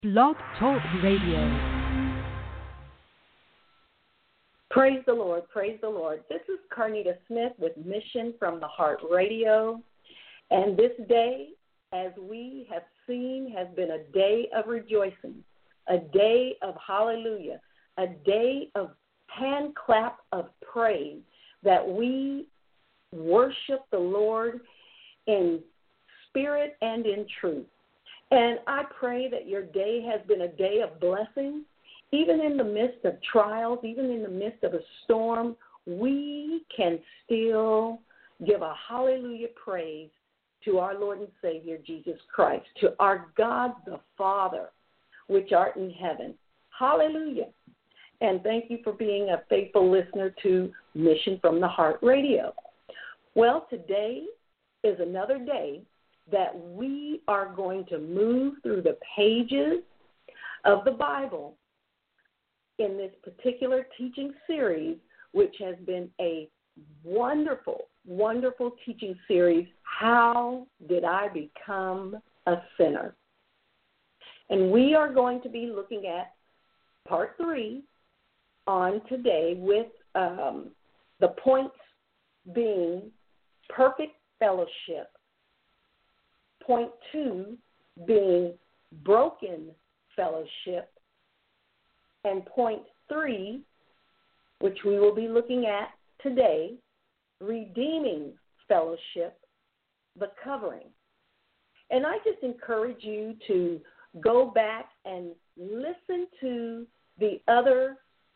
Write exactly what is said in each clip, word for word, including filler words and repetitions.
Blog Talk Radio. Praise the Lord, praise the Lord. This is Carnita Smith with Mission from the Heart Radio. And this day, as we have seen, has been a day of rejoicing, a day of hallelujah, a day of hand clap of praise that we worship the Lord in spirit and in truth. And I pray that your day has been a day of blessing. Even in the midst of trials, even in the midst of a storm, we can still give a hallelujah praise to our Lord and Savior, Jesus Christ, to our God the Father, which art in heaven. Hallelujah. And thank you for being a faithful listener to Mission from the Heart Radio. Well, today is another day that we are going to move through the pages of the Bible in this particular teaching series, which has been a wonderful, wonderful teaching series, How Did I Become a Sinner? And we are going to be looking at part three on today with um, the points being perfect fellowship, point two being broken fellowship, and point three, which we will be looking at today, redeeming fellowship, the covering. And I just encourage you to go back and listen to the other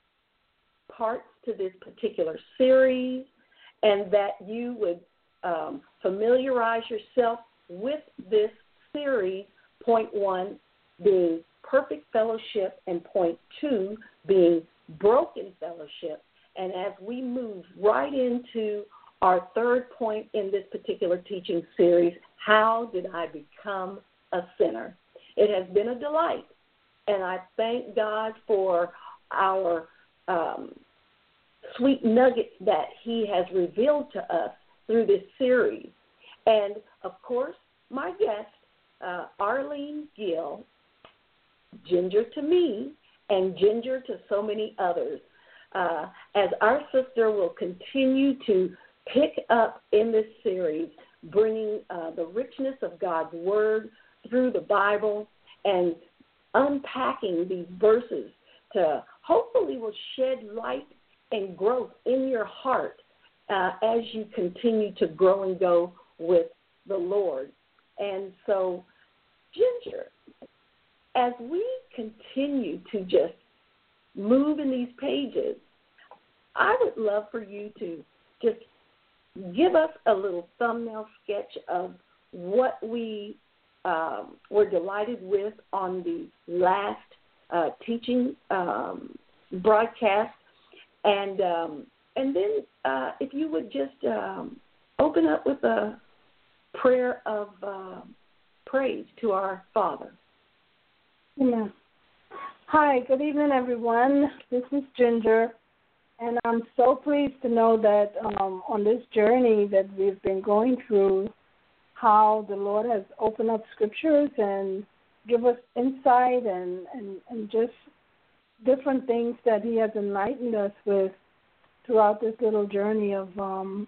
parts to this particular series, and that you would um, familiarize yourself with this series, point one being perfect fellowship and point two being broken fellowship. And as we move right into our third point in this particular teaching series, How Did I Become a Sinner? It has been a delight, and I thank God for our um, sweet nuggets that he has revealed to us through this series. And, of course, my guest, uh, Arlene Gill, Ginger to me, and Ginger to so many others, uh, as our sister will continue to pick up in this series, bringing uh, the richness of God's Word through the Bible and unpacking these verses to hopefully will shed light and growth in your heart uh, as you continue to grow and go with the Lord. And so, Ginger, as we continue to just move in these pages, I would love for you to just give us a little thumbnail sketch of what we um, were delighted with on the last uh, teaching um, broadcast. And um, and then uh, if you would just um, open up with a prayer of uh, praise to our Father. Amen. Hi, good evening, everyone. This is Ginger, and I'm so pleased to know that um, on this journey that we've been going through, how the Lord has opened up scriptures and give us insight and, and, and just different things that he has enlightened us with throughout this little journey of um,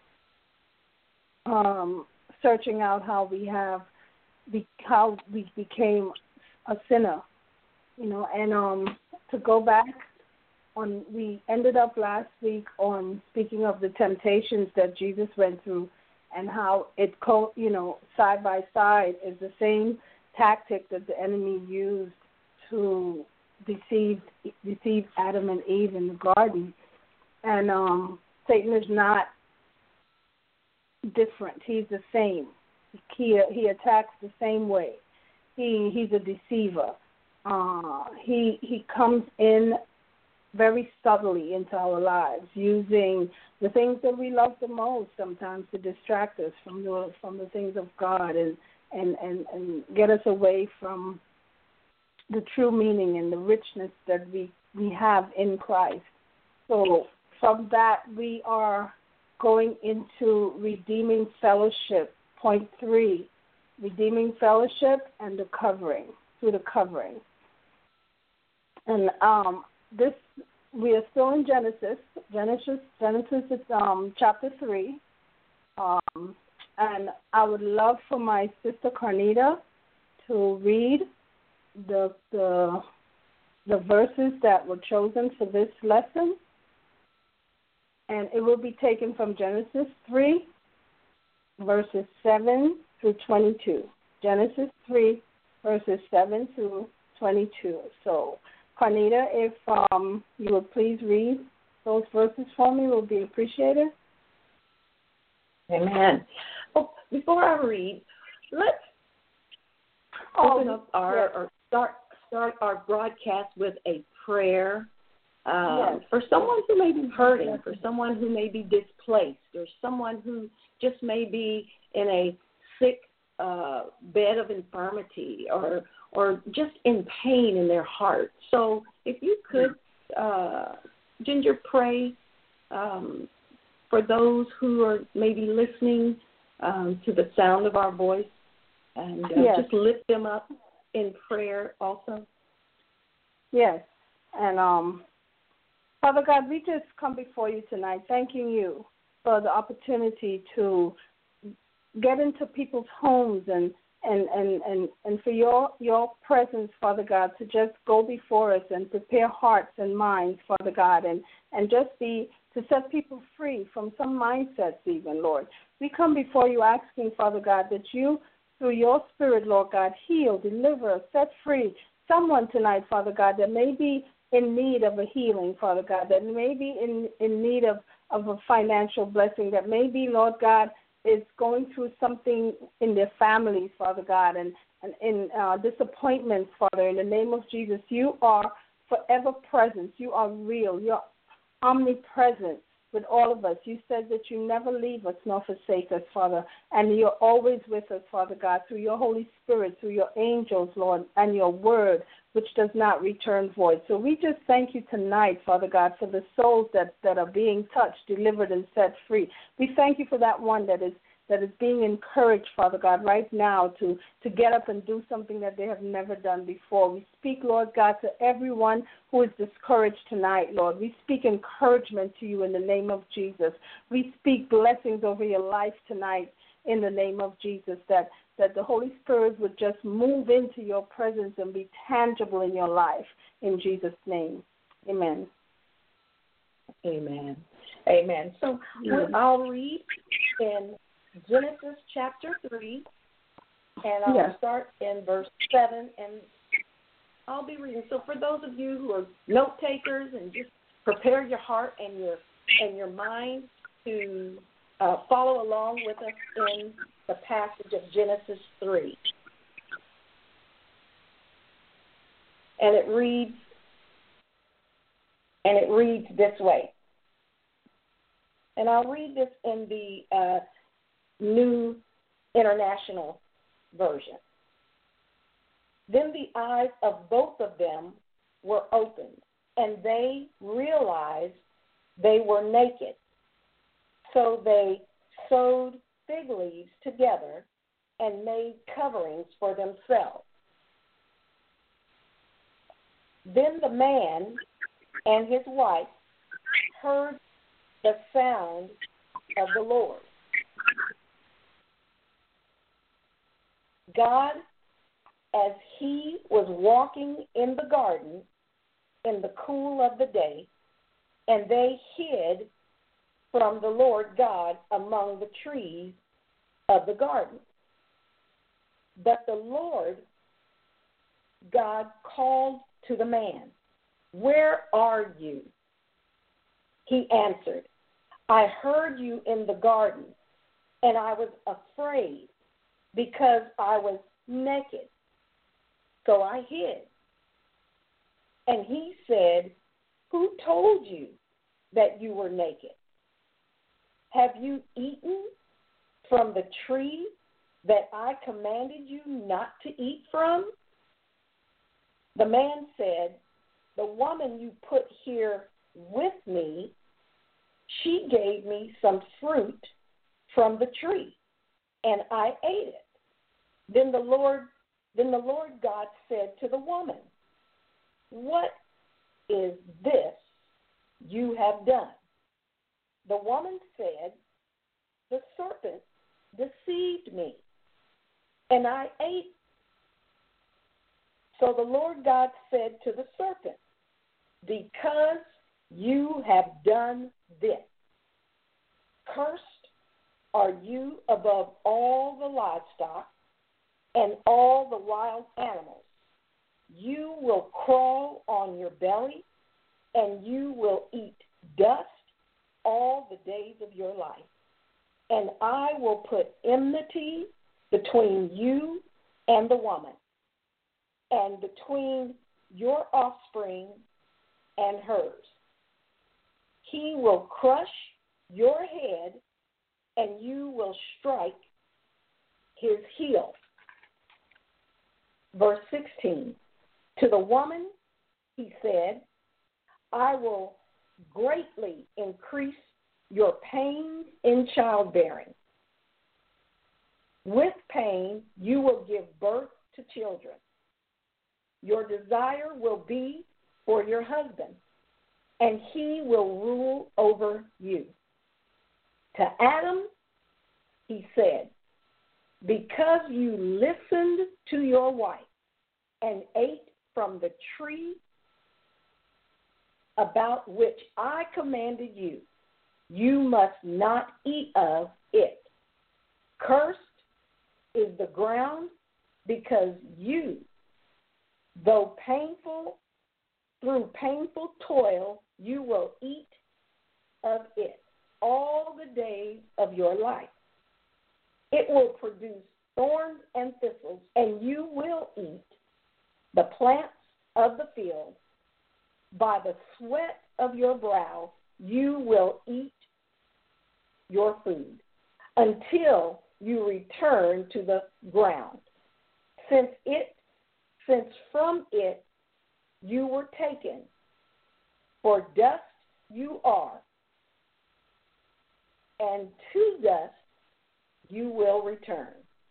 um, searching out how we have, be, how we became a sinner, you know, and um, to go back on, we ended up last week on speaking of the temptations that Jesus went through and how it, co- you know, side by side is the same tactic that the enemy used to deceive deceive Adam and Eve in the garden. And um, Satan is not different. He's the same. He, he attacks the same way. He he's a deceiver. Uh, he he comes in very subtly into our lives, using the things that we love the most sometimes to distract us from the from the things of God and and, and, and get us away from the true meaning and the richness that we, we have in Christ. So from that we are going into redeeming fellowship, point three, redeeming fellowship and the covering. through the covering. And um, this, we are still in Genesis. Genesis, Genesis is um, chapter three. Um, and I would love for my sister Carnita to read the the the verses that were chosen for this lesson. And it will be taken from Genesis three, verses seven through twenty-two. Genesis three, verses seven through twenty-two. So, Carnita, if um, you would please read those verses for me, it would be appreciated. Amen. Well, before I read, let's oh, open up our yes. or start start our broadcast with a prayer um, yes. for someone who may be hurting, yes. for someone who may be displaced, or someone who just may be in a sick uh, bed of infirmity, or or just in pain in their heart. So, if you could, uh, Ginger, pray. Um, for those who are maybe listening um, to the sound of our voice, and uh, yes. just lift them up in prayer also. Yes. And um, Father God, we just come before you tonight thanking you for the opportunity to get into people's homes and and, and, and, and for your, your presence, Father God, to just go before us and prepare hearts and minds, Father God, and, and just be to set people free from some mindsets even, Lord. We come before you asking, Father God, that you, through your Spirit, Lord God, heal, deliver, set free someone tonight, Father God, that may be in need of a healing, Father God, that may be in, in need of, of a financial blessing, that may be, Lord God, is going through something in their families, Father God, and, and in uh, disappointments, Father. In the name of Jesus, you are forever present. You are real. You're omnipresent with all of us. You said that you never leave us nor forsake us, Father, and you're always with us, Father God, through your Holy Spirit, through your angels, Lord, and your word, which does not return void. So we just thank you tonight, Father God, for the souls that, that are being touched, delivered, and set free. We thank you for that one that is that is being encouraged, Father God, right now to, to get up and do something that they have never done before. We speak, Lord God, to everyone who is discouraged tonight, Lord. We speak encouragement to you in the name of Jesus. We speak blessings over your life tonight in the name of Jesus, that, that the Holy Spirit would just move into your presence and be tangible in your life. In Jesus' name, amen. Amen. Amen. So Amen. I'll read in Genesis chapter three, and I'll yes. start in verse seven, and I'll be reading. So for those of you who are note takers, and just prepare your heart and your and your mind to uh, follow along with us in the passage of Genesis three. And it reads, and it reads this way. And I'll read this in the uh, New International Version. Then the eyes of both of them were opened, and they realized they were naked. So they sewed fig leaves together and made coverings for themselves. Then the man and his wife heard the sound of the Lord God, as he was walking in the garden in the cool of the day, and they hid from the Lord God among the trees of the garden. But the Lord God called to the man, "Where are you?" He answered, "I heard you in the garden, and I was afraid because I was naked, so I hid." And he said, "Who told you that you were naked? Have you eaten from the tree that I commanded you not to eat from?" The man said, "The woman you put here with me, she gave me some fruit from the tree, and I ate it." Then the Lord Then the Lord God said to the woman, "What is this you have done?" The woman said, "The serpent deceived me, and I ate." So the Lord God said to the serpent, "Because you have done this, cursed are you above all the livestock and all the wild animals. You will crawl on your belly, and you will eat dust all the days of your life. And I will put enmity between you and the woman, and between your offspring and hers. He will crush your head, and you will strike his heel." Verse sixteen, to the woman he said, "I will greatly increase your pains in childbearing. With pain you will give birth to children. Your desire will be for your husband, and he will rule over you." To Adam he said, "Because you listened to your wife and ate from the tree about which I commanded you, you must not eat of it. Cursed is the ground because you, though painful, through painful toil, you will eat of it all the days of your life. It will produce thorns and thistles, and you will eat the plants of the field. By the sweat of your brow you will eat your food until you return to the ground, since it, since from it you were taken, for dust you are, and to dust you will return."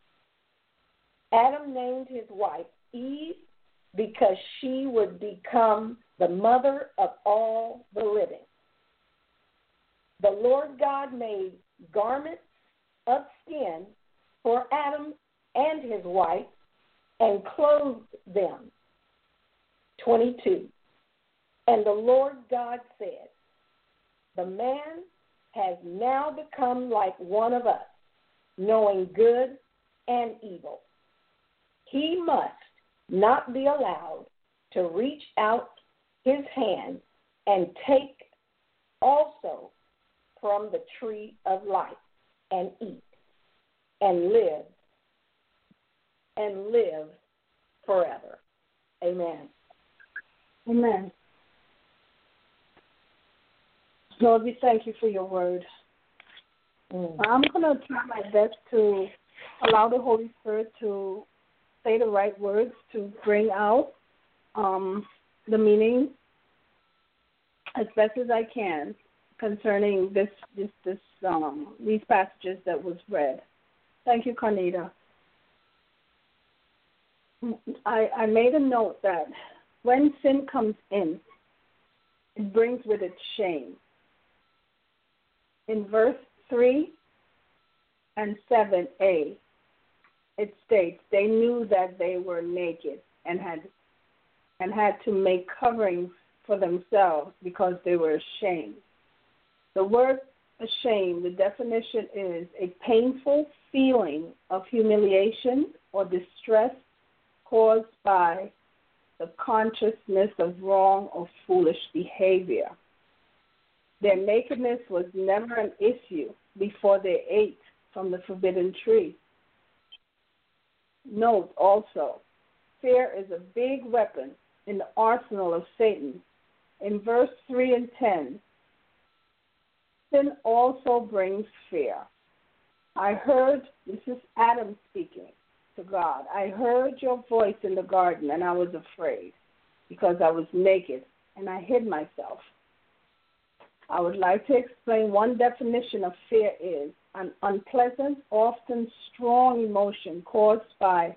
Adam named his wife Eve because she would become the mother of all the living. The Lord God made garments of skin for Adam and his wife and clothed them. twenty-two. And the Lord God said, "The man has now become like one of us, knowing good and evil. He must not be allowed to reach out his hand and take also from the tree of life and eat and live and live forever." Amen. Amen. Lord, we thank you for your word. Mm. I'm going to try my best to allow the Holy Spirit to say the right words to bring out um, the meaning as best as I can concerning this, this, this, um, these passages that was read. Thank you, Carnita. I, I made a note that when sin comes in, it brings with it shame. In verse three and seven a, it states they knew that they were naked and had and had to make coverings for themselves because they were ashamed. The word ashamed, the definition is a painful feeling of humiliation or distress caused by the consciousness of wrong or foolish behavior. Their nakedness was never an issue before they ate from the forbidden tree. Note also, fear is a big weapon in the arsenal of Satan. In verse three and ten, sin also brings fear. I heard, this is Adam speaking to God, I heard your voice in the garden, and I was afraid because I was naked, and I hid myself. I would like to explain one definition of fear is an unpleasant, often strong emotion caused by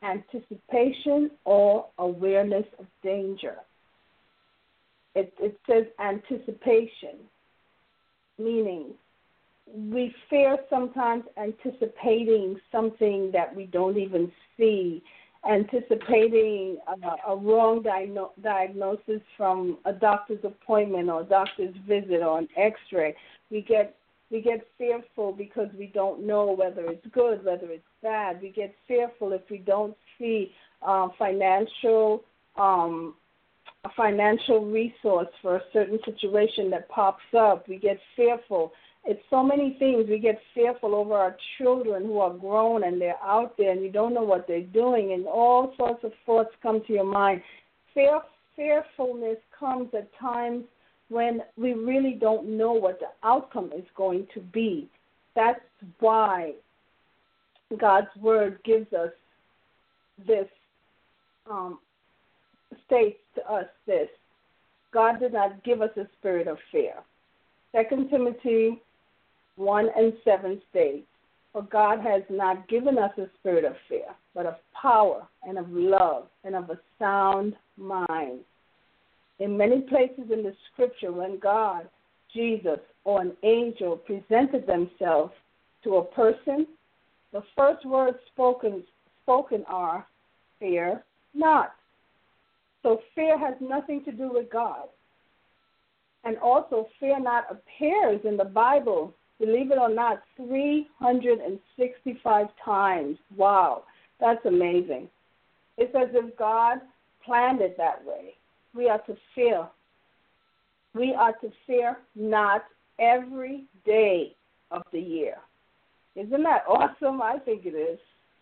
anticipation or awareness of danger. It, it says anticipation, meaning we fear sometimes anticipating something that we don't even see, anticipating a, a wrong diagno- diagnosis from a doctor's appointment or a doctor's visit or an x-ray. We get we get fearful because we don't know whether it's good, whether it's bad. We get fearful if we don't see uh, financial um, a financial resource for a certain situation that pops up. We get fearful. It's so many things. We get fearful over our children who are grown and they're out there and you don't know what they're doing, and all sorts of thoughts come to your mind. Fear, fearfulness comes at times when we really don't know what the outcome is going to be. That's why God's Word gives us this, um, states to us this. God did not give us a spirit of fear. Second Timothy one and seven states, for God has not given us a spirit of fear, but of power and of love and of a sound mind. In many places in the Scripture, when God, Jesus, or an angel presented themselves to a person, the first words spoken spoken are, fear not. So fear has nothing to do with God. And also, fear not appears in the Bible, believe it or not, three hundred sixty-five times. Wow, that's amazing. It's as if God planned it that way. We are to fear. We are to fear not every day of the year. Isn't that awesome? I think it is.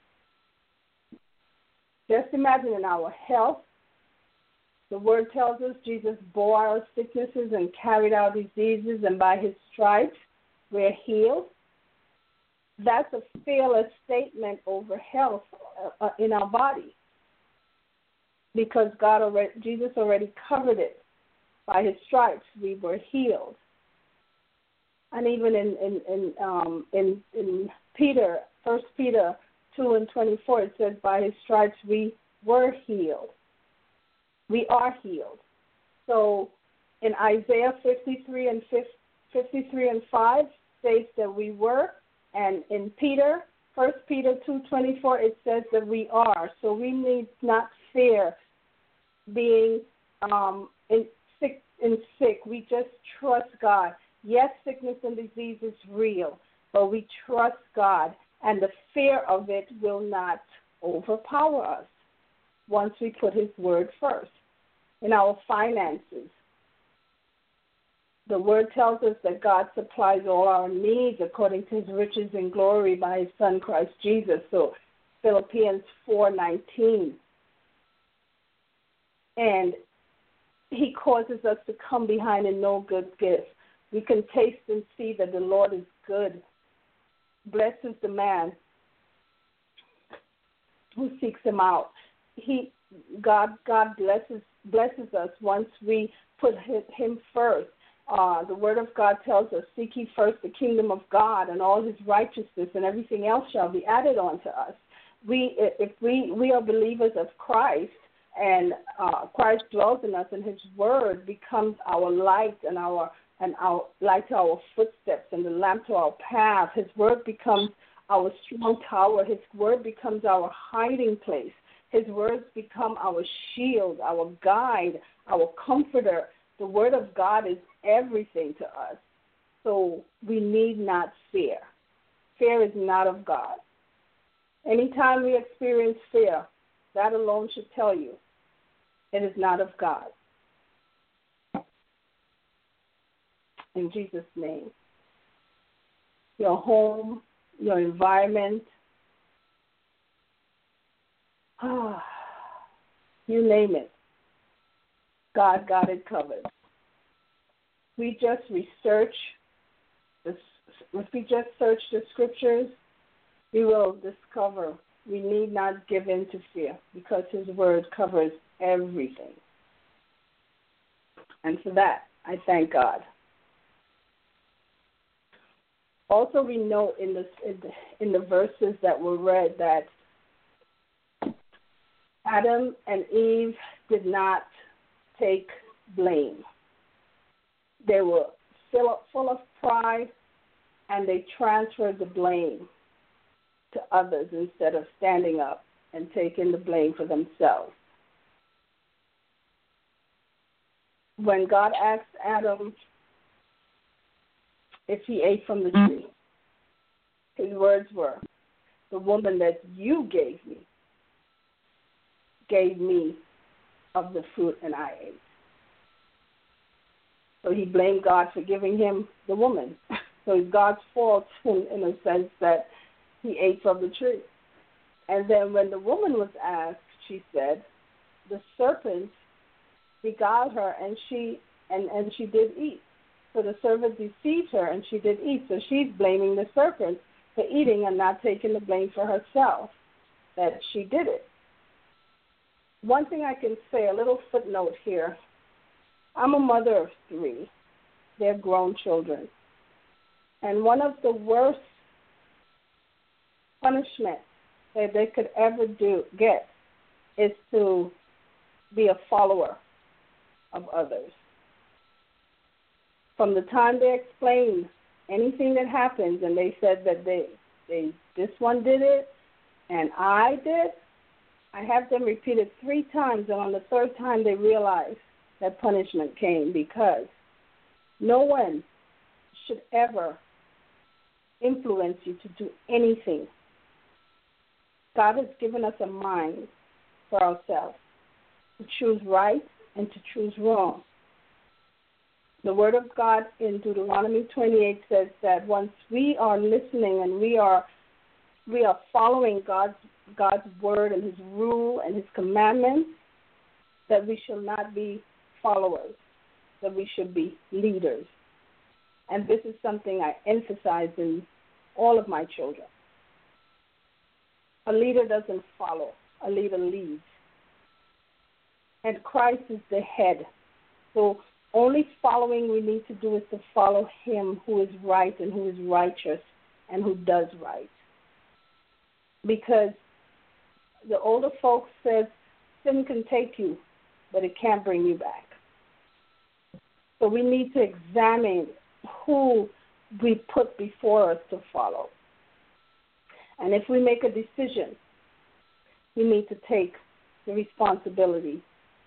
Just imagine in our health, the Word tells us Jesus bore our sicknesses and carried our diseases, and by His stripes we're healed. That's a fearless statement over health uh, in our body, because God already, Jesus already covered it. By His stripes we were healed. And even in in in um, in, in Peter, First Peter two and twenty-four, it says, by His stripes we were healed. We are healed. So in Isaiah fifty-three and fifty-three and five states that we were, and in Peter, First Peter two twenty-four, it says that we are. So we need not fear being um, in sick. In sick, we just trust God. Yes, sickness and disease is real, but we trust God, and the fear of it will not overpower us once we put His Word first. In our finances, the Word tells us that God supplies all our needs according to His riches and glory by His Son, Christ Jesus. So Philippians four nineteen. And He causes us to come behind in no good gift. We can taste and see that the Lord is good. Blessed is the man who seeks Him out. He, God, God blesses blesses us once we put Him first. Uh, the Word of God tells us, seek ye first the kingdom of God and all His righteousness, and everything else shall be added unto us. We, if we, we are believers of Christ, and uh, Christ dwells in us, and His Word becomes our light and our and our light to our footsteps and the lamp to our path. His Word becomes our strong tower. His Word becomes our hiding place. His words become our shield, our guide, our comforter. The Word of God is everything to us. So we need not fear. Fear is not of God. Anytime we experience fear, that alone should tell you it is not of God. In Jesus' name. Your home, your environment, you name it, God got it covered. We just research, this, if we just search the Scriptures, we will discover we need not give in to fear, because His Word covers everything. And for that, I thank God. Also, we know in the, in the, in the verses that were read that Adam and Eve did not take blame. They were full of, full of pride, and they transferred the blame to others instead of standing up and taking the blame for themselves. When God asked Adam if he ate from the tree, his words were, "The woman that you gave me gave me of the fruit, and I ate." So he blamed God for giving him the woman. So it's God's fault in, in a sense that he ate from the tree. And then when the woman was asked, she said, the serpent beguiled her, and she and, and she did eat. So the serpent deceived her, and she did eat. So she's blaming the serpent for eating and not taking the blame for herself that she did it. One thing I can say, a little footnote here. I'm a mother of three. They're grown children. And one of the worst punishments that they could ever do get is to be a follower of others. From the time they explain anything that happens and they said that they, they this one did it and I did, I have them repeat it three times, and on the third time they realize that punishment came, because no one should ever influence you to do anything. God has given us a mind for ourselves to choose right and to choose wrong. The Word of God in Deuteronomy twenty-eight says that once we are listening and we are we are following God's God's word and His rule and His commandments, that we shall not be followers, that we should be leaders. And this is something I emphasize in all of my children. A leader doesn't follow, a leader leads. And Christ is the head. So only following we need to do is to follow Him who is right and who is righteous and who does right. Because the older folks said sin can take you, but it can't bring you back. So we need to examine who we put before us to follow. And if we make a decision, we need to take the responsibility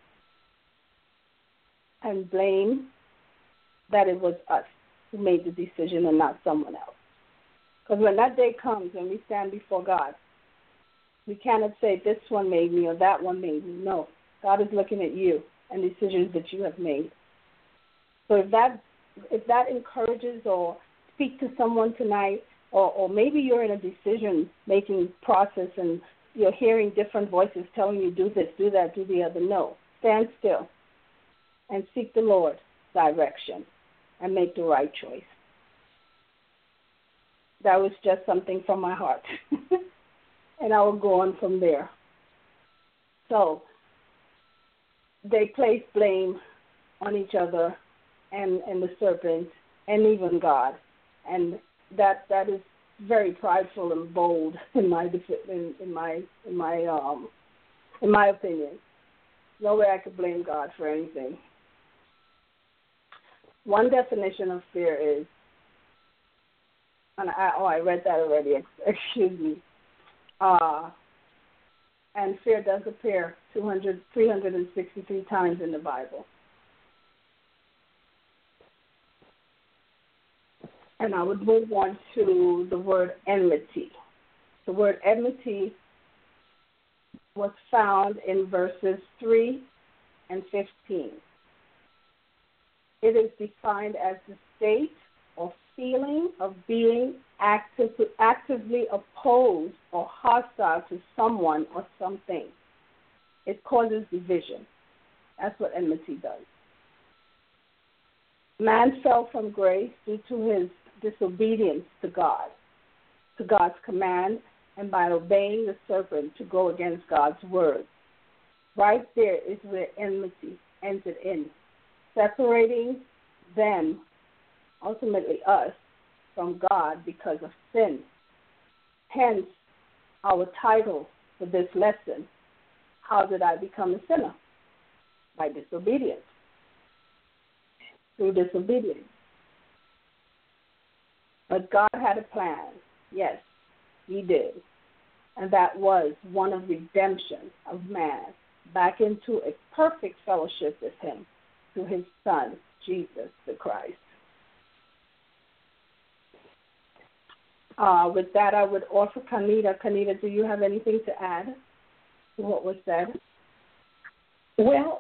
and blame that it was us who made the decision and not someone else. Because when that day comes and we stand before God, we cannot say this one made me or that one made me. No, God is looking at you and decisions that you have made. So if that if that encourages or speak to someone tonight, or, or maybe you're in a decision-making process and you're hearing different voices telling you do this, do that, do the other, no. Stand still and seek the Lord's direction and make the right choice. That was just something from my heart. And I will go on from there. So they place blame on each other and, and the serpent and even God. And that that is very prideful and bold in my in, in my in my um in my opinion. No way I could blame God for anything. One definition of fear is, and I, oh, I read that already. Excuse me. Uh, and fear does appear two hundred, three hundred sixty-three times in the Bible. And I would move on to the word enmity. The word enmity was found in verses three and fifteen. It is defined as the state or feeling of being active, actively opposed or hostile to someone or something. It causes division. That's what enmity does. Man fell from grace due to his disobedience to God, to God's command, and by obeying the serpent to go against God's word. Right there is where enmity entered in, separating them, ultimately us, from God because of sin. Hence, our title for this lesson, how did I become a sinner? By disobedience. Through disobedience. But God had a plan. Yes, he did. And that was one of redemption of man back into a perfect fellowship with him through his Son, Jesus the Christ. Uh, with that, I would offer Kanita. Kanita, do you have anything to add to what was said? Well,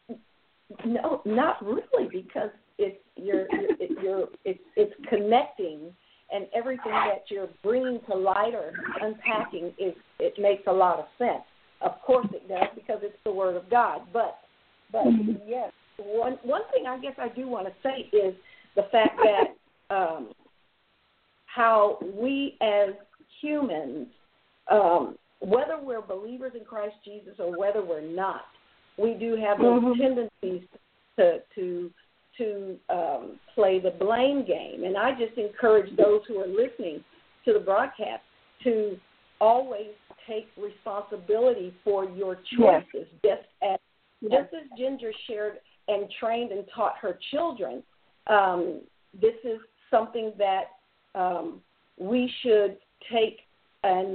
no, not really, because it's you're, you're, you're it's, it's connecting, and everything that you're bringing to light or unpacking is it makes a lot of sense. Of course, it does, because it's the Word of God. But, but mm-hmm. yes, one one thing I guess I do want to say is the fact that um, how we as humans, um, whether we're believers in Christ Jesus or whether we're not, we do have those mm-hmm. tendencies to to to um, play the blame game. And I just encourage those who are listening to the broadcast to always take responsibility for your choices, yes. just as yes. just as Ginger shared and trained and taught her children. Um, this is something that um, we should take and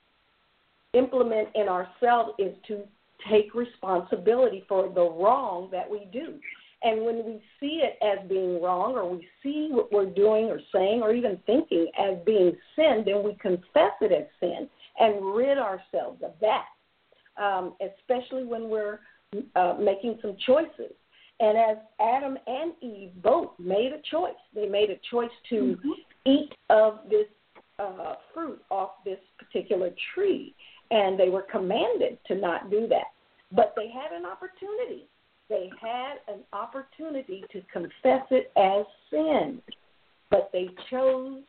implement in ourselves, is to take responsibility for the wrong that we do. And when we see it as being wrong, or we see what we're doing or saying or even thinking as being sin, then we confess it as sin and rid ourselves of that, um, especially when we're uh, making some choices. And as Adam and Eve both made a choice, they made a choice to mm-hmm. eat of this uh, fruit off this particular tree, and they were commanded to not do that. But they had an opportunity. They had an opportunity to confess it as sin, but they chose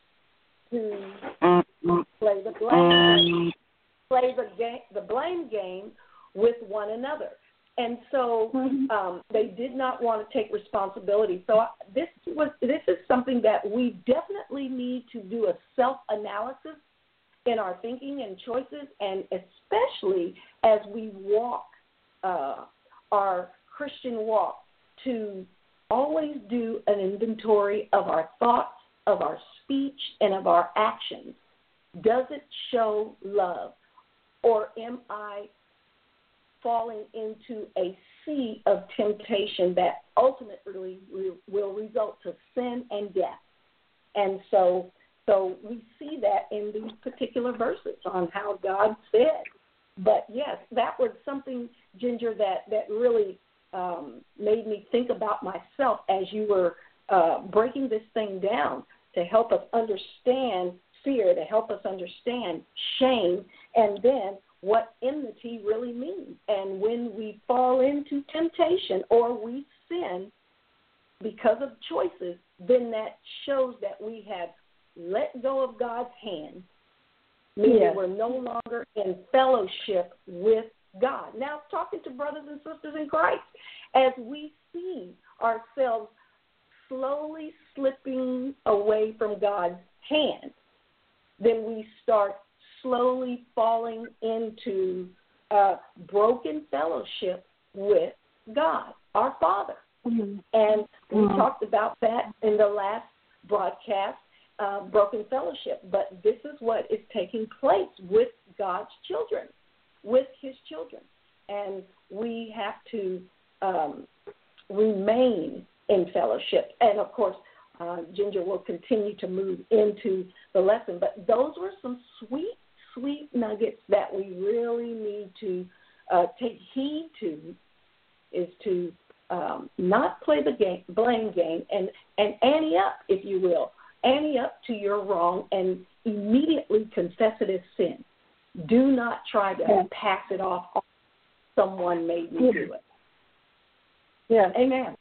to play the blame, play the game, the blame game with one another, and so um, they did not want to take responsibility. So this was this is something that we definitely need to do a self-analysis in our thinking and choices, and especially as we walk uh, our Christian walk, to always do an inventory of our thoughts, of our speech, and of our actions. Does it show love, or am I falling into a sea of temptation that ultimately will result to sin and death? And so, so we see that in these particular verses on how God said. But yes, that was something, Ginger, that, that really Um, made me think about myself as you were uh, breaking this thing down, to help us understand fear, to help us understand shame, and then what enmity really means. And when we fall into temptation or we sin because of choices, then that shows that we have let go of God's hand, meaning yes. we're no longer in fellowship with God. Now, talking to brothers and sisters in Christ, as we see ourselves slowly slipping away from God's hand, then we start slowly falling into uh, broken fellowship with God, our Father. Mm-hmm. And we mm-hmm. talked about that in the last broadcast, uh, broken fellowship. But this is what is taking place with God's children, with his children. And we have to um, remain in fellowship. And, of course, uh, Ginger will continue to move into the lesson. But those were some sweet, sweet nuggets that we really need to uh, take heed to, is to um, not play the game, blame game and, and ante up, if you will, ante up to your wrong and immediately confess it as sin. Do not try to yeah. pass it off on someone made me yeah. do it. Yeah. Amen.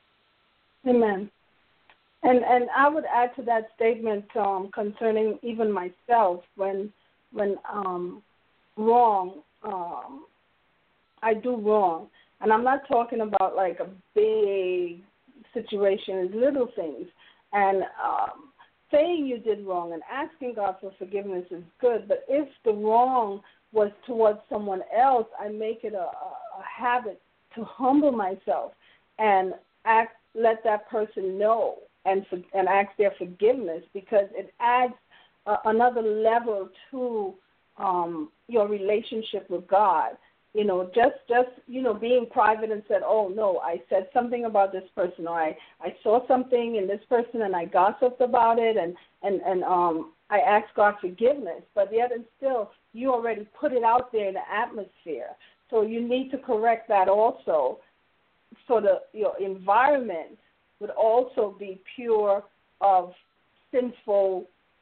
Amen. And and I would add to that statement um, concerning even myself, when when um, wrong, um, I do wrong. And I'm not talking about like a big situation, it's little things. And um, saying you did wrong and asking God for forgiveness is good, but if the wrong was towards someone else, I make it a, a, a habit to humble myself and ask, let that person know and for, and ask their forgiveness, because it adds uh, another level to um, your relationship with God. You know, just, just, you know, being private and said, oh, no, I said something about this person, or I, I saw something in this person and I gossiped about it, and, and, and um, I asked God forgiveness. But yet and still, you already put it out there in the atmosphere. So you need to correct that also, so that your environment would also be pure of sinful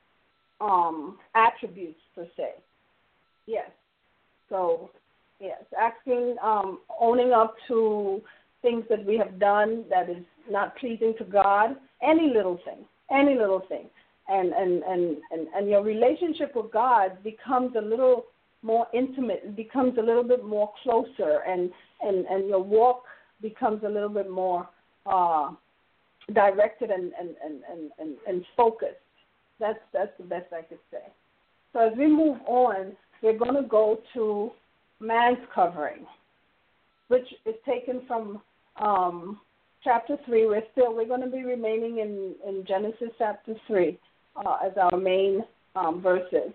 um, attributes, per se. Yes. So... yes, asking, um, owning up to things that we have done that is not pleasing to God, any little thing, any little thing. And, and, and, and, and your relationship with God becomes a little more intimate, it becomes a little bit more closer, and, and, and your walk becomes a little bit more uh, directed and, and, and, and, and, and focused. That's, that's the best I could say. So as we move on, we're going to go to man's covering, which is taken from um, chapter three. We're still we're going to be remaining in, in Genesis chapter three uh, as our main um, verses.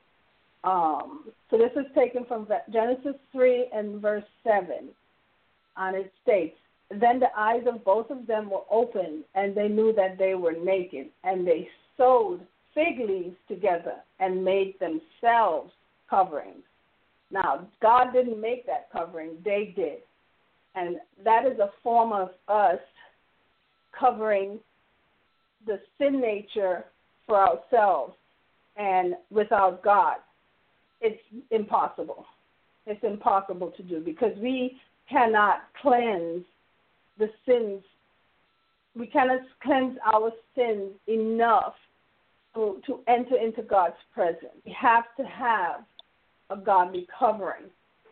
Um, so this is taken from Genesis three and verse seven, and it states, "Then the eyes of both of them were opened, and they knew that they were naked, and they sewed fig leaves together and made themselves coverings." Now, God didn't make that covering. They did. And that is a form of us covering the sin nature for ourselves. And without God, it's impossible. It's impossible to do, because we cannot cleanse the sins. We cannot cleanse our sins enough to, to enter into God's presence. We have to have a godly covering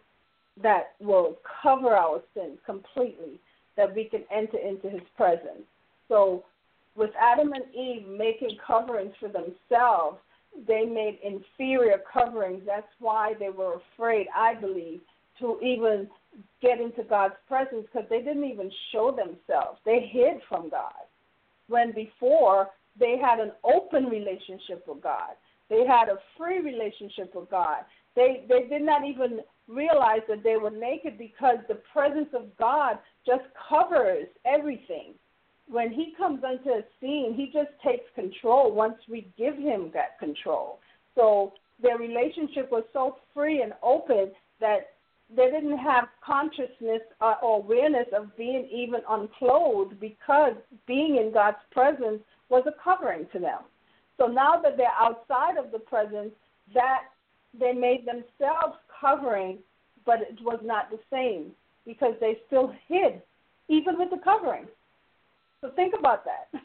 that will cover our sins completely, that we can enter into his presence. So with Adam and Eve making coverings for themselves, they made inferior coverings. That's why they were afraid, I believe, to even get into God's presence, because they didn't even show themselves. They hid from God, when before they had an open relationship with God. They had a free relationship with God. They they did not even realize that they were naked, because the presence of God just covers everything. When he comes onto a scene, he just takes control once we give him that control. So their relationship was so free and open that they didn't have consciousness or awareness of being even unclothed, because being in God's presence was a covering to them. So now that they're outside of the presence, that they made themselves covering, but it was not the same, because they still hid, even with the covering. So think about that.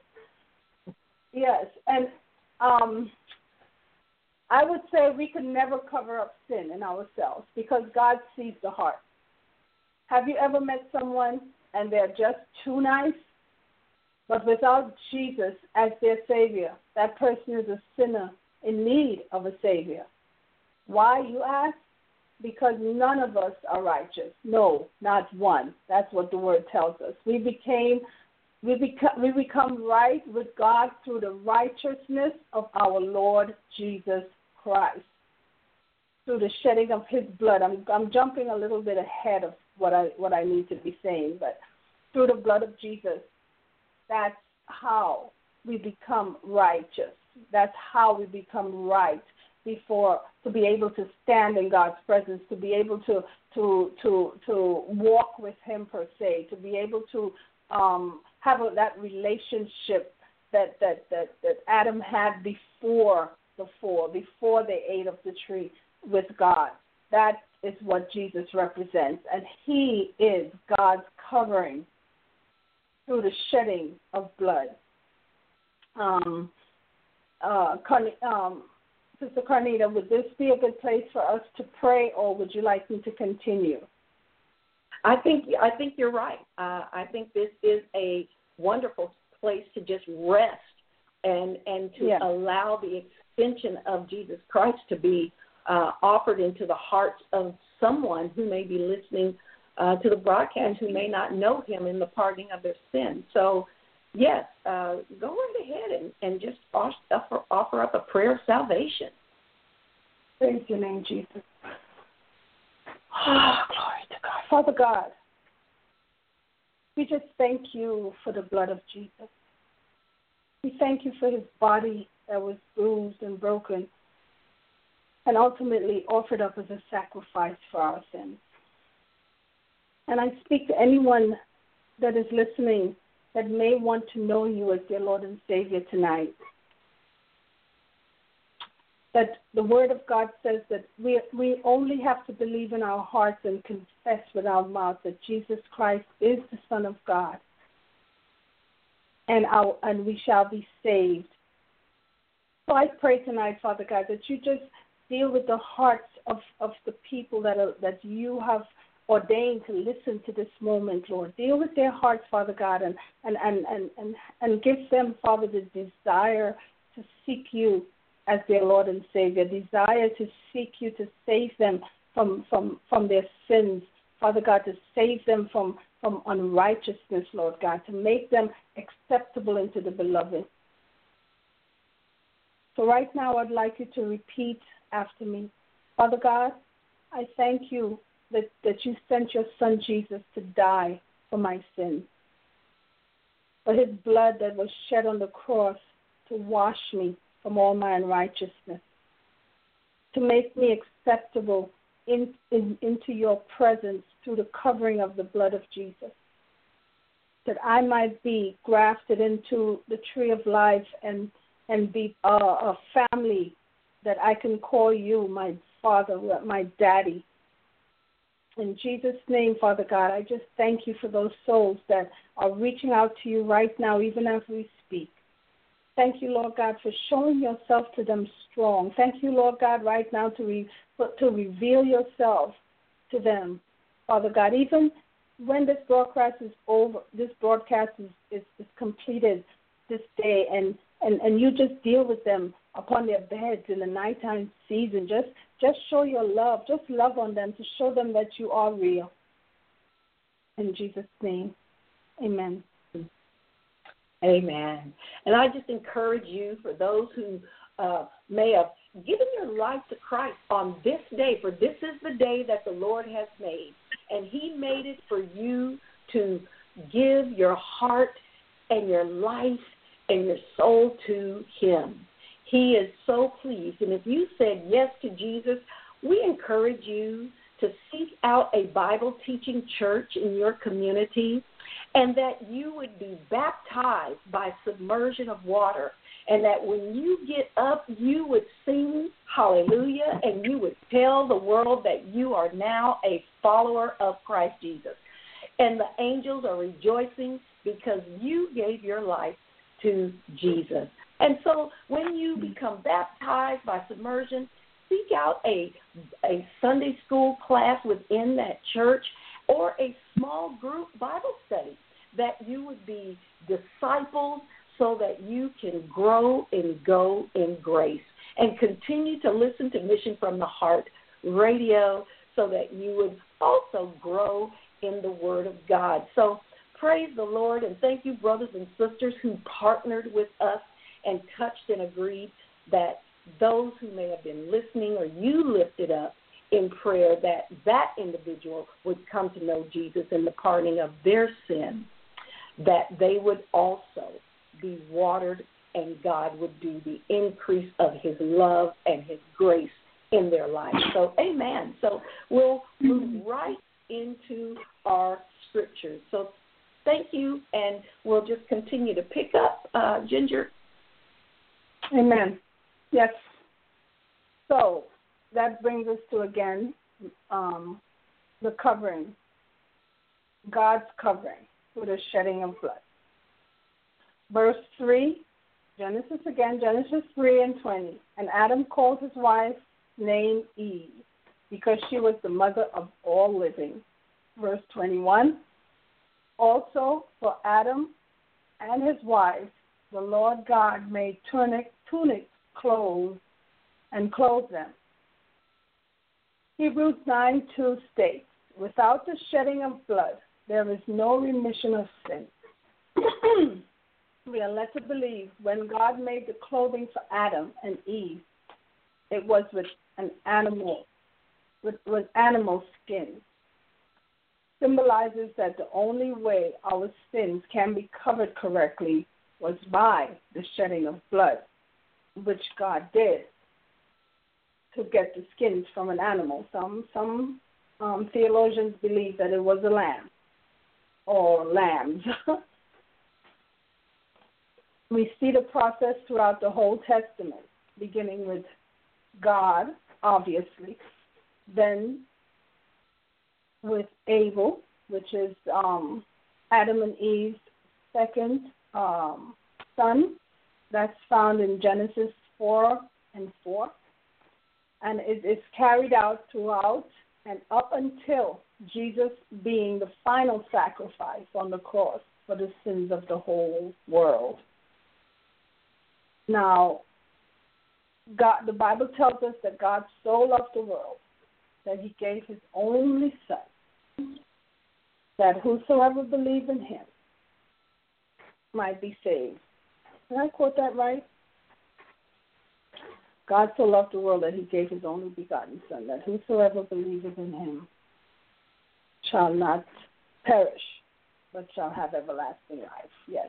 Yes, and um, I would say we can never cover up sin in ourselves, because God sees the heart. Have you ever met someone and they're just too nice, but without Jesus as their Savior, that person is a sinner in need of a Savior? Why, you ask? Because none of us are righteous. No, not one. That's what the word tells us. We became, we become, we become right with God through the righteousness of our Lord Jesus Christ, through the shedding of his blood. I'm, I'm jumping a little bit ahead of what I what I need to be saying, but through the blood of Jesus, that's how we become righteous. That's how we become right before, to be able to stand in God's presence, to be able to to to to walk with him, per se, to be able to um, have a, that relationship that, that, that, that Adam had before the fall, before they ate of the tree with God. That is what Jesus represents, and he is God's covering through the shedding of blood. Um, uh, um, Sister Carnita, would this be a good place for us to pray, or would you like me to continue? I think I think you're right. Uh, I think this is a wonderful place to just rest and and to yeah. allow the extension of Jesus Christ to be uh, offered into the hearts of someone who may be listening uh, to the broadcast who may not know him in the pardoning of their sins. So, yes, uh, go right ahead and, and just offer, offer up a prayer of salvation. Praise your name, Jesus. Oh, glory to God. Father God, we just thank you for the blood of Jesus. We thank you for his body that was bruised and broken and ultimately offered up as a sacrifice for our sins. And I speak to anyone that is listening that may want to know you as their Lord and Savior tonight. That the Word of God says that we we only have to believe in our hearts and confess with our mouth that Jesus Christ is the Son of God, and our and we shall be saved. So I pray tonight, Father God, that you just deal with the hearts of, of the people that are that you have ordained to listen to this moment, Lord. Deal with their hearts, Father God, and and, and, and, and, and give them, Father, the desire to seek you as their Lord and Savior, desire to seek you to save them from from, from their sins, Father God, to save them from, from unrighteousness, Lord God, to make them acceptable into the beloved. So right now I'd like you to repeat after me. Father God, I thank you that, that you sent your Son Jesus to die for my sins, for his blood that was shed on the cross to wash me from all my unrighteousness, to make me acceptable in, in, into your presence through the covering of the blood of Jesus, that I might be grafted into the tree of life and, and be a, a family that I can call you my Father, my Daddy. In Jesus' name, Father God, I just thank you for those souls that are reaching out to you right now, even as we speak. Thank you, Lord God, for showing yourself to them strong. Thank you, Lord God, right now to re, to reveal yourself to them, Father God. Even when this broadcast is over, this broadcast is, is, is completed this day, and, and, and you just deal with them upon their beds in the nighttime season. Just just show your love. Just love on them to show them that you are real. In Jesus' name, amen. Amen. And I just encourage you, for those who uh, may have given your life to Christ on this day, for this is the day that the Lord has made, and he made it for you to give your heart and your life and your soul to him. He is so pleased. And if you said yes to Jesus, we encourage you to seek out a Bible teaching church in your community, and that you would be baptized by submersion of water, and that when you get up, you would sing hallelujah, and you would tell the world that you are now a follower of Christ Jesus. And the angels are rejoicing because you gave your life to Jesus. And so when you become baptized by submersion, seek out a, a Sunday school class within that church, or a small group Bible study, that you would be discipled so that you can grow and go in grace, and continue to listen to Mission from the Heart radio so that you would also grow in the Word of God. So praise the Lord, and thank you, brothers and sisters, who partnered with us and touched and agreed that those who may have been listening, or you lifted up in prayer, that that individual would come to know Jesus in the pardoning of their sin, that they would also be watered, and God would do the increase of his love and his grace in their life. So, amen. So we'll move right into our scriptures. So thank you, and we'll just continue to pick up. Uh, Ginger? Amen. Yes. So that brings us to, again, um, the covering, God's covering through the shedding of blood. Verse three, Genesis again, Genesis three and twenty. And Adam called his wife's name Eve, because she was the mother of all living. Verse twenty-one, also for Adam and his wife, the Lord God made tunic, tunic clothes and clothed them. Hebrews nine two states, without the shedding of blood, there is no remission of sin. We are led to believe when God made the clothing for Adam and Eve, it was with an animal, with, with animal skin. Symbolizes that the only way our sins can be covered correctly was by the shedding of blood, which God did to get the skins from an animal. Some some um, theologians believe that it was a lamb or lambs. We see the process throughout the whole Testament, beginning with God, obviously, then with Abel, which is um, Adam and Eve's second um, son. That's found in Genesis four and four. And it is carried out throughout and up until Jesus being the final sacrifice on the cross for the sins of the whole world. Now, God, the Bible tells us that God so loved the world that he gave his only Son, that whosoever believes in him might be saved. Did I quote that right? God so loved the world that he gave his only begotten Son, that whosoever believeth in him shall not perish, but shall have everlasting life. Yes.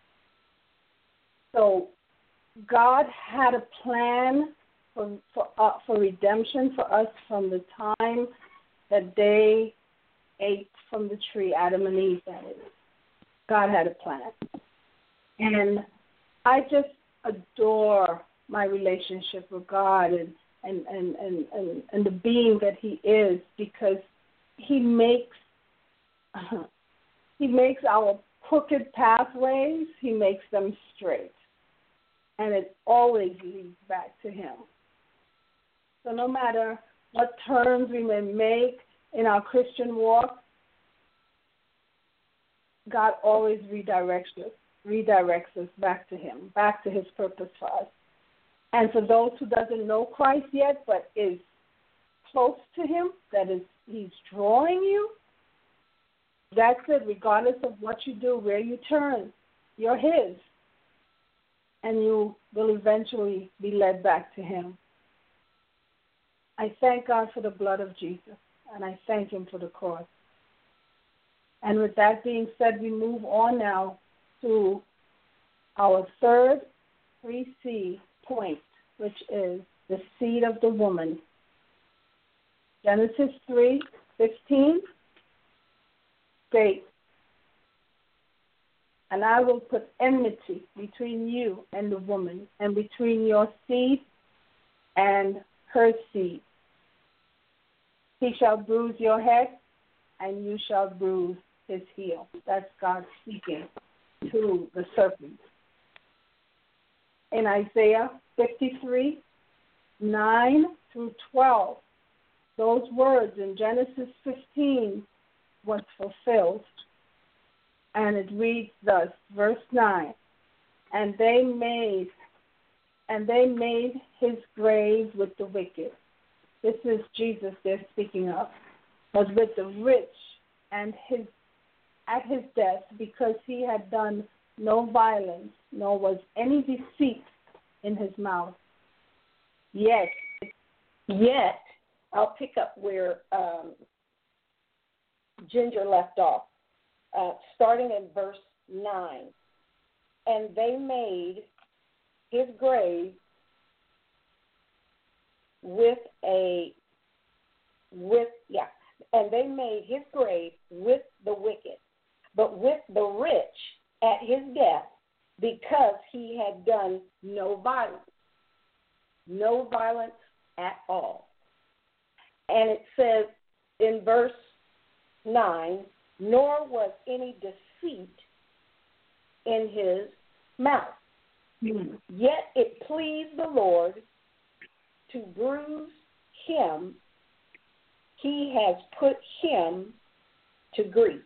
So God had a plan for for, uh, for redemption for us from the time that they ate from the tree, Adam and Eve, that is. God had a plan. And I just adore my relationship with God and, and, and, and, and, and the being that he is, because he makes uh, he makes our crooked pathways, he makes them straight. And it always leads back to him. So no matter what turns we may make in our Christian walk, God always redirects us, redirects us back to him, back to his purpose for us. And for those who doesn't know Christ yet but is close to him, that is, he's drawing you, that's it, regardless of what you do, where you turn, you're his. And you will eventually be led back to him. I thank God for the blood of Jesus, and I thank him for the cross. And with that being said, we move on now to our third three C point, which is the seed of the woman. Genesis three fifteen states, and I will put enmity between you and the woman, and between your seed and her seed. He shall bruise your head, and you shall bruise his heel. That's God speaking to the serpent. In Isaiah fifty-three, nine through twelve, those words in Genesis fifteen was fulfilled. And it reads thus, verse nine, and they made and they made his grave with the wicked. This is Jesus they're speaking of, was with the rich and his at his death, because he had done no violence, nor was any deceit in his mouth. Yet, yet, I'll pick up where um, Ginger left off. Uh, starting in verse nine, and they made his grave with a, with, yeah, and they made his grave with the wicked, but with the rich at his death, because he had done no violence, no violence at all. And it says in verse nine, nor was any deceit in his mouth. Mm-hmm. Yet it pleased the Lord to bruise him. He has put him to grief.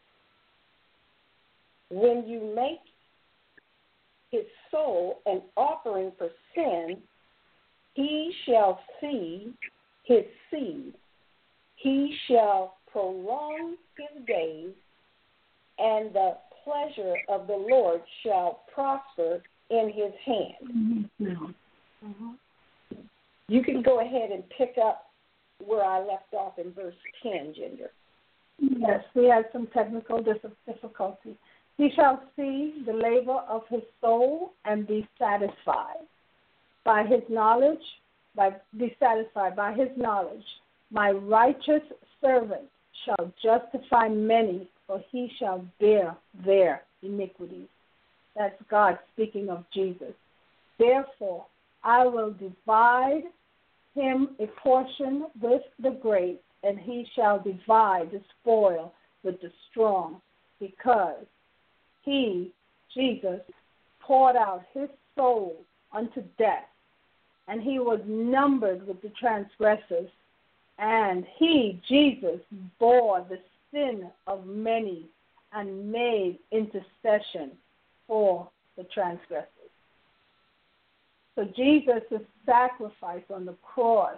When you make his soul an offering for sin, he shall see his seed, He shall prolong his days, and the pleasure of the Lord shall prosper in his hand. Mm-hmm. Mm-hmm. You can go ahead and pick up where I left off in verse ten, Ginger. Yes, we had some technical difficulty. He shall see the labor of his soul and be satisfied. By his knowledge, by be satisfied by his knowledge. My righteous servant shall justify many, for he shall bear their iniquities. That's God speaking of Jesus. Therefore, I will divide him a portion with the great, and he shall divide the spoil with the strong, because he, Jesus, poured out his soul unto death, and he was numbered with the transgressors, and he, Jesus, bore the sin of many and made intercession for the transgressors. So Jesus' sacrifice on the cross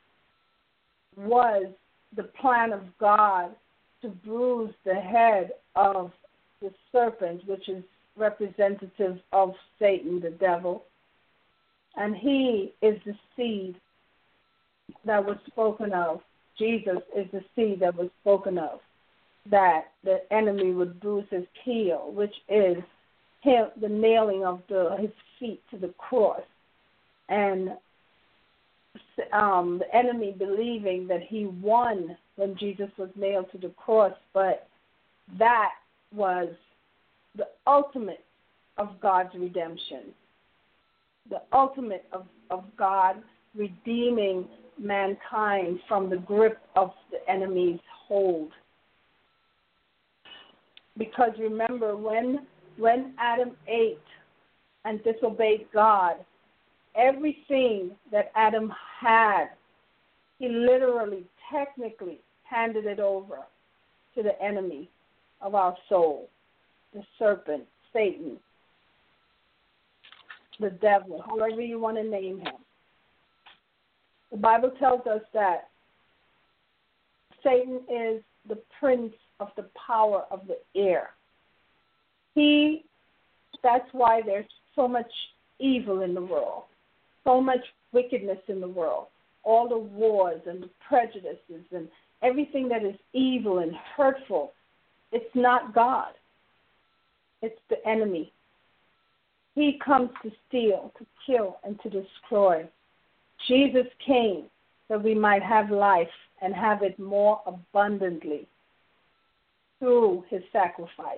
was the plan of God to bruise the head of the serpent, which is representative of Satan, the devil. And he is the seed that was spoken of. Jesus is the seed that was spoken of, that the enemy would bruise his heel, which is him, the nailing of the, his feet to the cross. And um, the enemy believing that he won when Jesus was nailed to the cross, but that was the ultimate of God's redemption, the ultimate of, of God redeeming mankind from the grip of the enemy's hold. Because remember, when when Adam ate and disobeyed God, everything that Adam had, he literally, technically handed it over to the enemy of our soul, the serpent, Satan, the devil, however you want to name him. The Bible tells us that Satan is the prince of the power of the air. He, that's why there's so much evil in the world, so much wickedness in the world, all the wars and the prejudices and everything that is evil and hurtful. It's not God. It's the enemy. He comes to steal, to kill, and to destroy. Jesus came that we might have life and have it more abundantly through his sacrifice.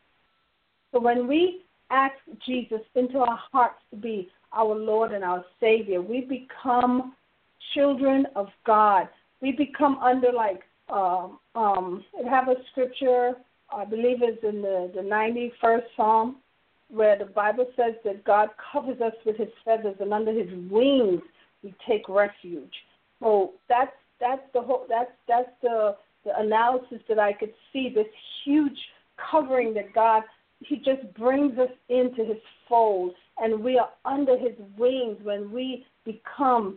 So when we ask Jesus into our hearts to be our Lord and our Savior, we become children of God. We become under like, um, um, I have a scripture, I believe it's in the, the ninety-first Psalm, where the Bible says that God covers us with his feathers, and under his wings we take refuge. So that's that's the whole that's that's the, the analysis that I could see, this huge covering that God, he just brings us into his fold, and we are under his wings when we become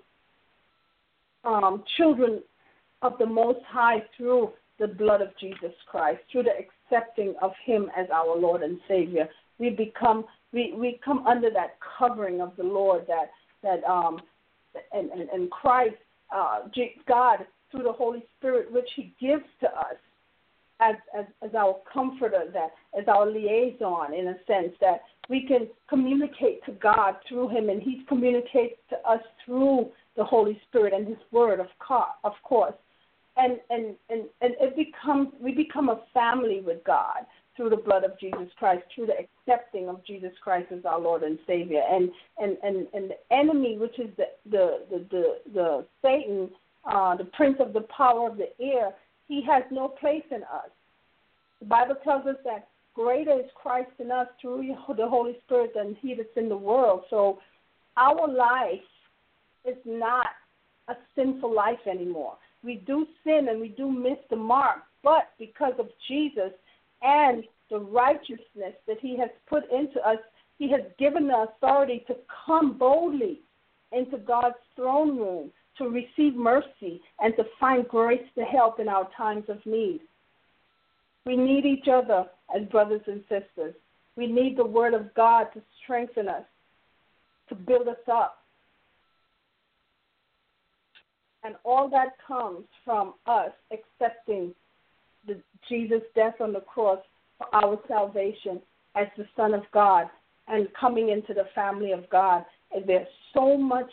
um, children of the Most High through the blood of Jesus Christ, through the accepting of him as our Lord and Savior. We become we, we come under that covering of the Lord, that that um and, and, and Christ, uh, God through the Holy Spirit, which he gives to us as, as as our comforter, that as our liaison, in a sense, that we can communicate to God through him, and he communicates to us through the Holy Spirit and his word, of course, of course. And and, and, and it becomes we become a family with God through the blood of Jesus Christ, through the accepting of Jesus Christ as our Lord and Savior. And and, and, and the enemy, which is the the the, the, the Satan, uh, the prince of the power of the air, he has no place in us. The Bible tells us that greater is Christ in us through the Holy Spirit than he that's in the world. So our life is not a sinful life anymore. We do sin and we do miss the mark, but because of Jesus and the righteousness that he has put into us, he has given the authority to come boldly into God's throne room to receive mercy and to find grace to help in our times of need. We need each other as brothers and sisters. We need the Word of God to strengthen us, to build us up. And all that comes from us accepting the Jesus' death on the cross for our salvation as the Son of God and coming into the family of God. And there's so much,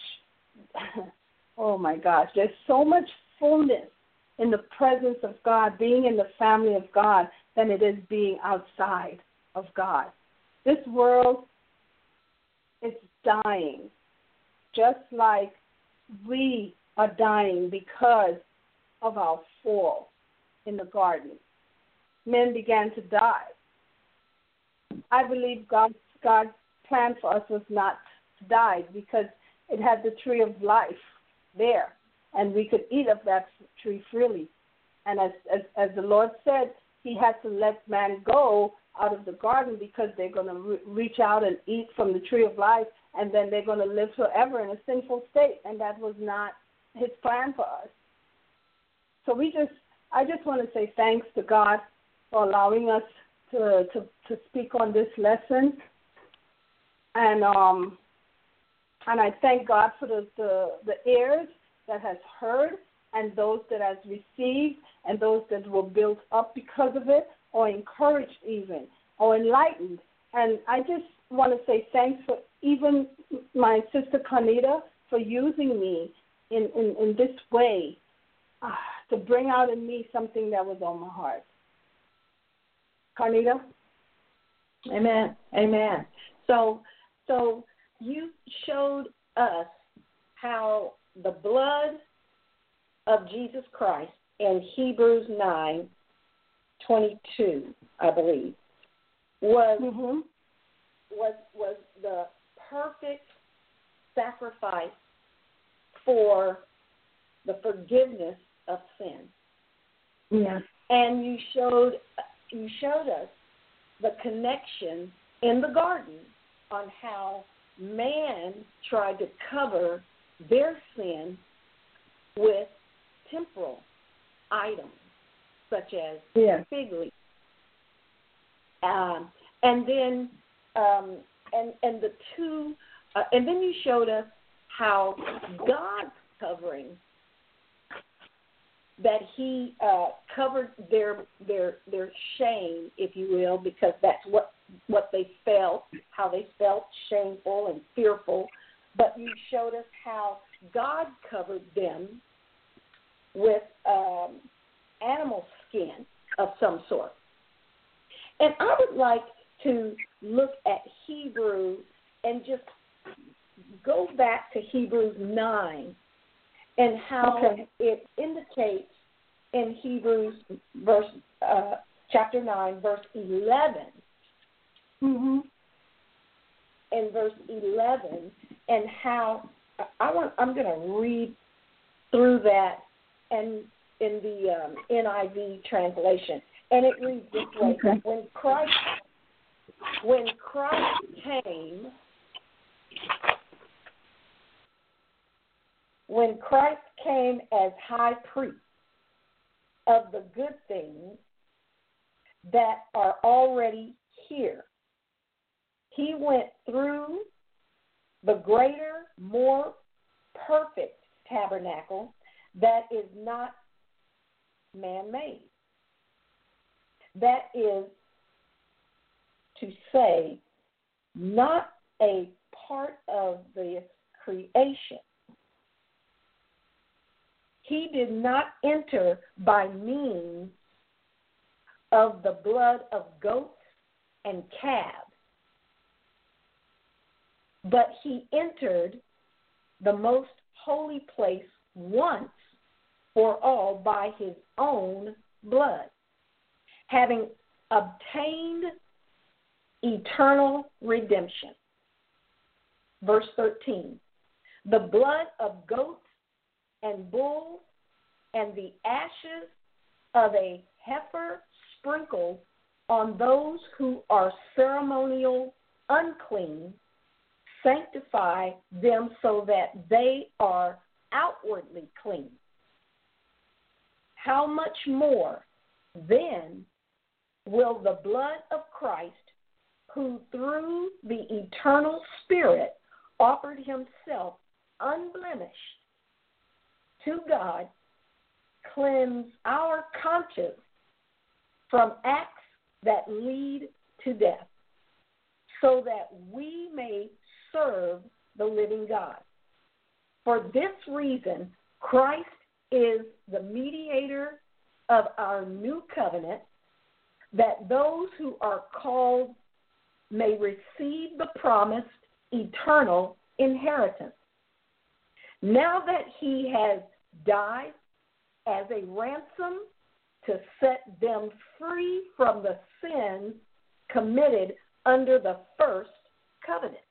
oh my gosh, there's so much fullness in the presence of God, being in the family of God, than it is being outside of God. This world is dying, just like we are dying because of our fall in the garden. Men began to die. I believe God's, God's plan for us was not to die because it had the tree of life there, and we could eat of that tree freely. And as, as, as the Lord said, he had to let man go out of the garden because they're going to re- reach out and eat from the tree of life, and then they're going to live forever in a sinful state, and that was not his plan for us. So we just, I just want to say thanks to God for allowing us to to, to speak on this lesson, and um, and I thank God for the, the, the ears that has heard, and those that has received, and those that were built up because of it, or encouraged even, or enlightened. And I just want to say thanks for even my sister Carnita for using me in, in, in this way uh, to bring out in me something that was on my heart. Carnita? Amen. Amen. So, so you showed us how the blood of Jesus Christ in Hebrews nine twenty-two, I believe, was mm-hmm. was was the perfect sacrifice for the forgiveness of sin. Yes. And you showed you showed us the connection in the garden on how man tried to cover their sin with temporal items such as yes. fig leaves. Um, and then um, and and the two uh, and then you showed us how God's covering, that he uh, covered their their their shame, if you will, because that's what what they felt, how they felt shameful and fearful. But you showed us how God covered them with um, animal skin of some sort. And I would like to look at Hebrew and just go back to Hebrews nine and how okay. it indicates in Hebrews verse uh, chapter nine, verse eleven. Mm-hmm. In verse eleven, and how I want I'm going to read through that and in the um, N I V translation, and it reads this way: okay. When Christ when Christ came, when Christ came as high priest of the good things that are already here, he went through the greater, more perfect tabernacle that is not man-made. That is to say, not a part of the creation. He did not enter by means of the blood of goats and calves, but he entered the most holy place once for all by his own blood, having obtained eternal redemption. Verse thirteen, the blood of goats and bulls and the ashes of a heifer sprinkled on those who are ceremonial unclean sanctify them so that they are outwardly clean, how much more then will the blood of Christ, who through the eternal Spirit offered himself unblemished to God, cleanse our conscience from acts that lead to death, so that we may serve the living God. For this reason, Christ is the mediator of our new covenant, that those who are called may receive the promised eternal inheritance. Now that he has died as a ransom to set them free from the sins committed under the first covenant.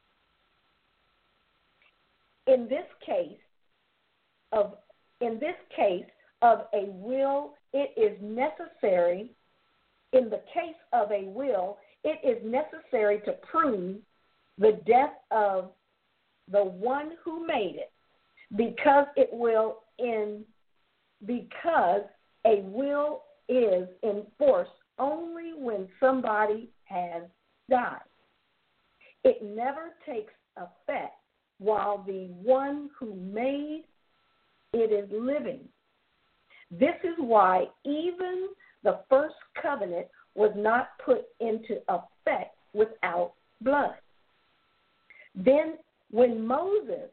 In this case of in this case of a will, it is necessary in the case of a will, it is necessary to prove the death of the one who made it, because it will in because a will is enforced only when somebody has died. It never takes effect while the one who made it is living. This is why even the first covenant was not put into effect without blood. Then when Moses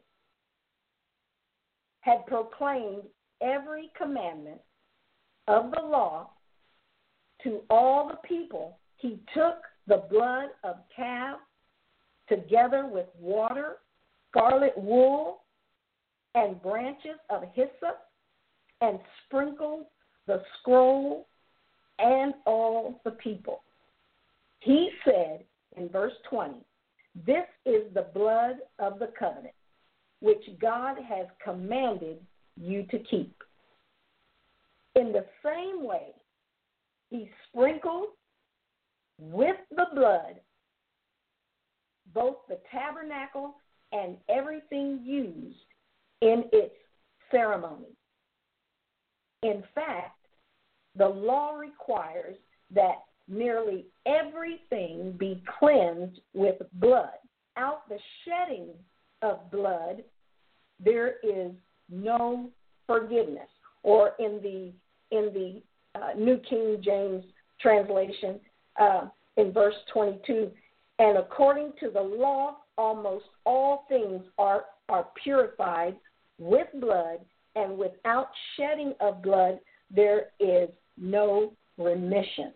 had proclaimed every commandment of the law to all the people, he took the blood of calves together with water, scarlet wool, and branches of hyssop, and sprinkled the scroll and all the people. He said in verse twenty, "This is the blood of the covenant, which God has commanded you to keep." In the same way, he sprinkled with the blood both the tabernacle and everything used in its ceremony. In fact, the law requires that nearly everything be cleansed with blood. Without the shedding of blood, there is no forgiveness. Or in the in the uh, New King James translation, uh, in verse twenty-two, and according to the law, almost all things are, are purified with blood, and without shedding of blood, there is no remission.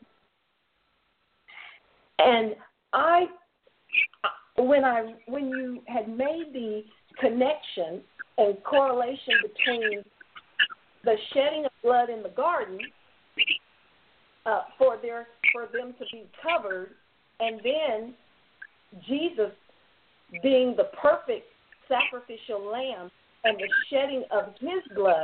And I, when I, when you had made the connection and correlation between the shedding of blood in the garden uh, for their for them to be covered, and then Jesus being the perfect sacrificial lamb and the shedding of his blood,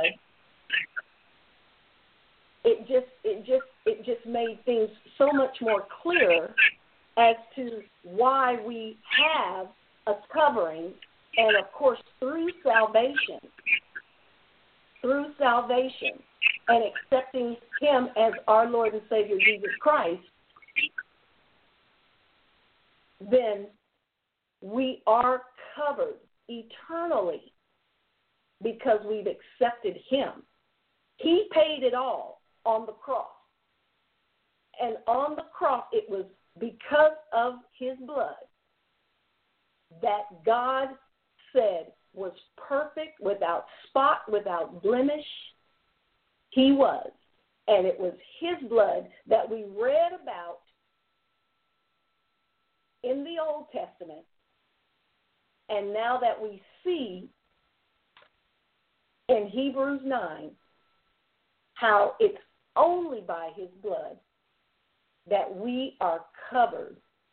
it just it just it just made things so much more clear as to why we have a covering, and of course through salvation, through salvation and accepting him as our Lord and Savior Jesus Christ, then we are covered eternally because we've accepted him. He paid it all on the cross. And on the cross, it was because of his blood that God said was perfect, without spot, without blemish. He was. And it was his blood that we read about in the Old Testament, and now that we see in Hebrews nine how it's only by his blood that we are covered.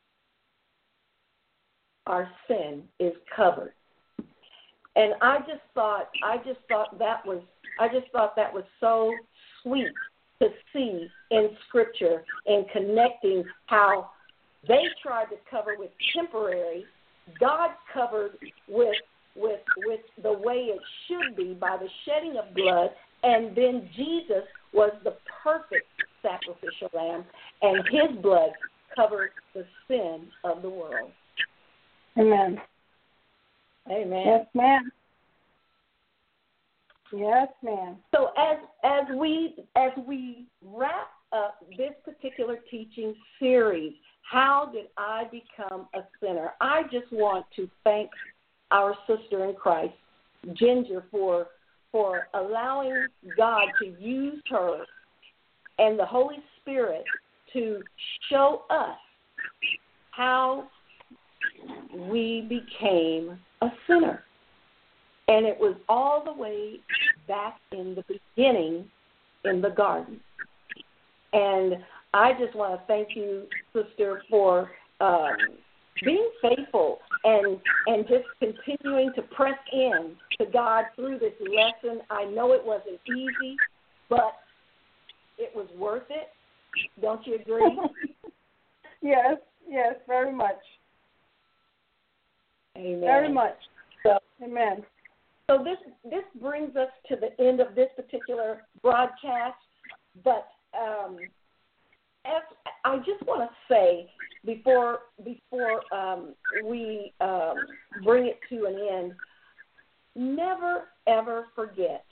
Our sin is covered. And I just thought I just thought that was I just thought that was so sweet to see in Scripture, in connecting how they tried to cover with temporary, God covered with with with the way it should be by the shedding of blood, and then Jesus was the perfect sacrificial lamb, and his blood covered the sin of the world. Amen. Amen. Yes, ma'am. Yes, ma'am. So as as we as we wrap up this particular teaching series, how did I become a sinner? I just want to thank our sister in Christ, Ginger, for for allowing God to use her and the Holy Spirit to show us how we became a sinner. And it was all the way back in the beginning in the garden. And I just want to thank you, sister, for um, being faithful and and just continuing to press in to God through this lesson. I know it wasn't easy, but it was worth it. Don't you agree? Yes, yes, very much. Amen. Very much. So, amen. So this this brings us to the end of this particular broadcast, but um, as I just want to say before before um, we um, bring it to an end, never ever forget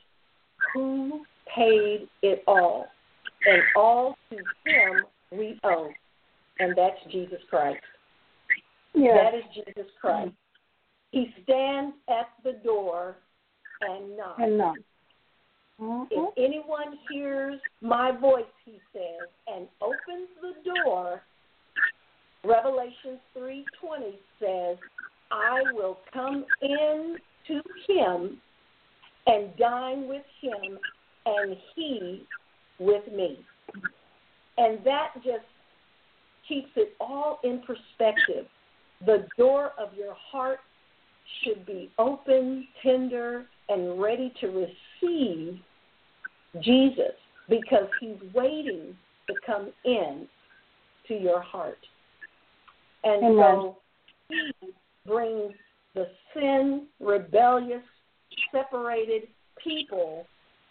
who paid it all, and all to Him we owe, and that's Jesus Christ. Yes. That is Jesus Christ. He stands at the door and knocks. And knocks. Mm-hmm. If anyone hears my voice, he says, and opens the door, Revelation three twenty says, I will come in to him and dine with him and he with me. And that just keeps it all in perspective. The door of your heart should be open, tender, and ready to receive Jesus, because he's waiting to come in to your heart. And Amen. so he brings the sin, rebellious, separated people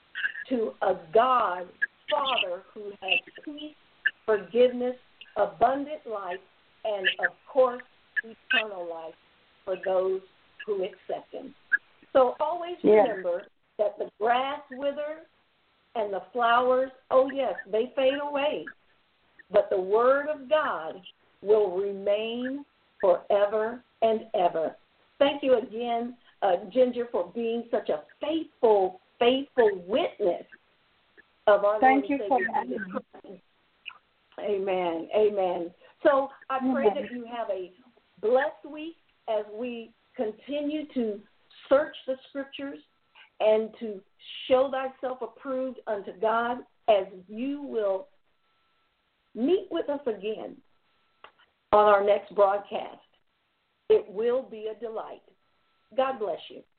to a God, Father, who has peace, forgiveness, abundant life, and, of course, eternal life for those who accept him. So always yes. remember that the grass withers and the flowers, oh yes, they fade away, but the word of God will remain forever and ever. Thank you again, uh, Ginger, for being such a faithful, faithful witness of our Thank Lord and you for Savior Jesus that. Christ. Amen, amen. So I pray Amen. that you have a blessed week as we continue to search the Scriptures and to show thyself approved unto God, as you will meet with us again on our next broadcast. It will be a delight. God bless you.